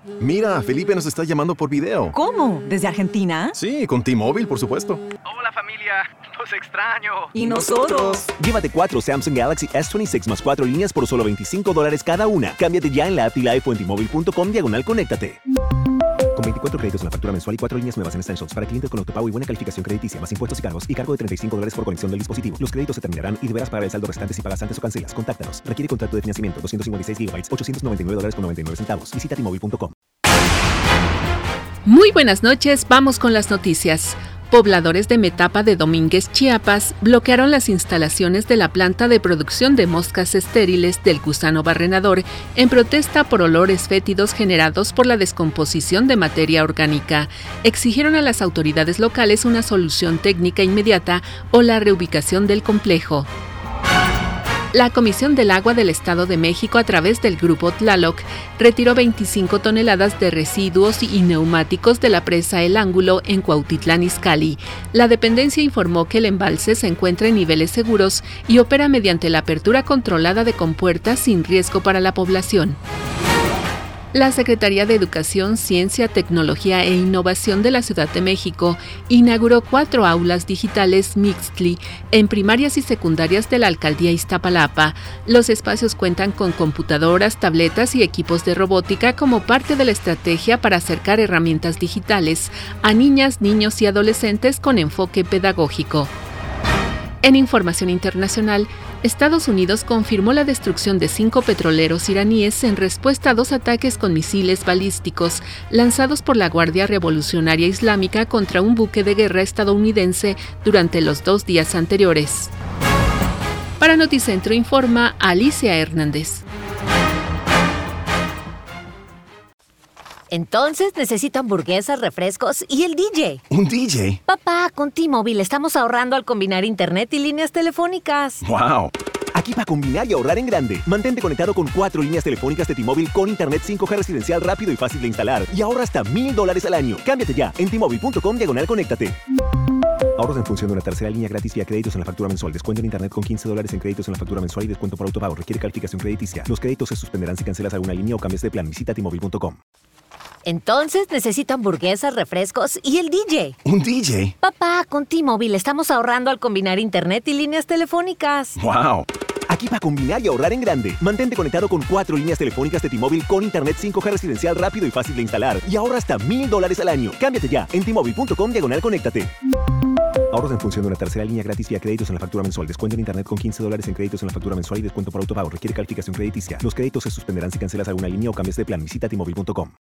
Mira, Felipe nos está llamando por video. ¿Cómo? ¿Desde Argentina? Sí, con T-Mobile, por supuesto. Hola familia, los extraño. ¿Y nosotros? Llévate 4 Samsung Galaxy S26 más 4 líneas por solo $25 cada una. Cámbiate ya en la app Live o en T-Mobile.com/conéctate. Con 24 créditos en la factura mensual y 4 líneas nuevas en Essentials para clientes con autopago y buena calificación crediticia, más impuestos y cargos, y cargo de $35 por conexión del dispositivo. Los créditos se terminarán y deberás pagar el saldo restante si pagas antes o cancelas. Contáctanos. Requiere contrato de financiamiento. 256 GB, $899.99. Visita T-Mobile.com. Muy buenas noches, vamos con las noticias. Pobladores de Metapa de Domínguez, Chiapas, bloquearon las instalaciones de la planta de producción de moscas estériles del gusano barrenador en protesta por olores fétidos generados por la descomposición de materia orgánica. Exigieron a las autoridades locales una solución técnica inmediata o la reubicación del complejo. La Comisión del Agua del Estado de México, a través del Grupo Tlaloc, retiró 25 toneladas de residuos y neumáticos de la presa El Ángulo en Cuautitlán Izcalli. La dependencia informó que el embalse se encuentra en niveles seguros y opera mediante la apertura controlada de compuertas sin riesgo para la población. La Secretaría de Educación, Ciencia, Tecnología e Innovación de la Ciudad de México inauguró 4 aulas digitales Mixtli en primarias y secundarias de la Alcaldía Iztapalapa. Los espacios cuentan con computadoras, tabletas y equipos de robótica como parte de la estrategia para acercar herramientas digitales a niñas, niños y adolescentes con enfoque pedagógico. En información internacional, Estados Unidos confirmó la destrucción de 5 petroleros iraníes en respuesta a 2 ataques con misiles balísticos lanzados por la Guardia Revolucionaria Islámica contra un buque de guerra estadounidense durante los 2 días anteriores. Para Noticentro informa Alicia Hernández. Entonces necesito hamburguesas, refrescos y el DJ. ¿Un DJ? Papá, con T-Mobile estamos ahorrando al combinar internet y líneas telefónicas. ¡Wow! Aquí para combinar y ahorrar en grande. Mantente conectado con 4 líneas telefónicas de T-Mobile con internet 5G residencial rápido y fácil de instalar. Y ahorra hasta $1,000 al año. Cámbiate ya en T-Mobile.com/conéctate. Ahorros en función de una tercera línea gratis vía créditos en la factura mensual. Descuento en internet con $15 en créditos en la factura mensual y descuento por autopago. Requiere calificación crediticia. Los créditos se suspenderán si cancelas alguna línea o cambias de plan. Visita T-Mobile.com. Entonces necesito hamburguesas, refrescos y el DJ. ¿Un DJ? Papá, con T-Mobile estamos ahorrando al combinar internet y líneas telefónicas. ¡Wow! Aquí para combinar y ahorrar en grande. Mantente conectado con 4 líneas telefónicas de T-Mobile con internet 5G residencial rápido y fácil de instalar. Y ahorra hasta $1,000 al año. Cámbiate ya en T-Mobile.com/conéctate. Ahorros en función de una tercera línea gratis vía créditos en la factura mensual. Descuento en internet con $15 en créditos en la factura mensual y descuento por autopago. Requiere calificación crediticia. Los créditos se suspenderán si cancelas alguna línea o cambias de plan. Visita T-Mobile.com.